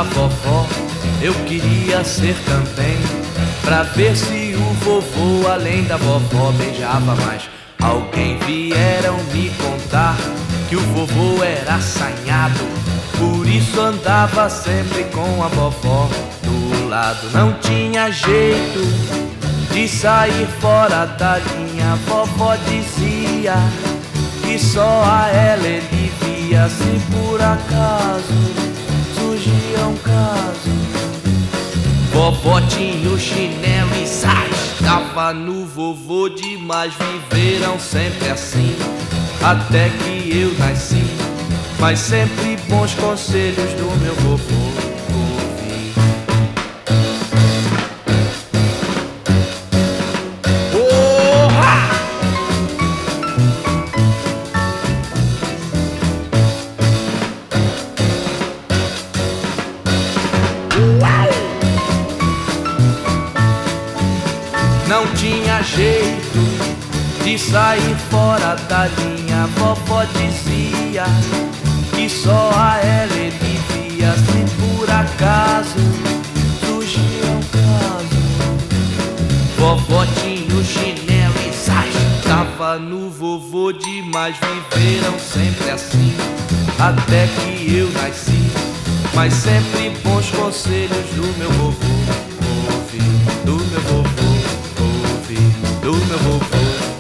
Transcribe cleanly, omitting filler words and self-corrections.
da vovó eu queria ser também, pra ver se o vovô, além da vovó, beijava mais alguém. Vieram me contar que o vovô era assanhado, por isso andava sempre com a vovó do lado. Não tinha jeito de sair fora da linha, a vovó dizia que só a ela ele via. Se por acaso surgia um caso, vovó tinha o chinelo e tava no vovô demais. Viveram sempre assim, até que eu nasci, mas sempre bons conselhos do meu vovô ouvi. Não tinha jeito de sair fora da linha, a vovó dizia que só a ela ele via. Se por acaso surgia um caso, vovó tinha o chinelo e tava no vovô demais. Viveram sempre assim, até que eu nasci, mas sempre bons conselhos do meu vovô ouvi, do meu vovô ouvi, do meu vovô.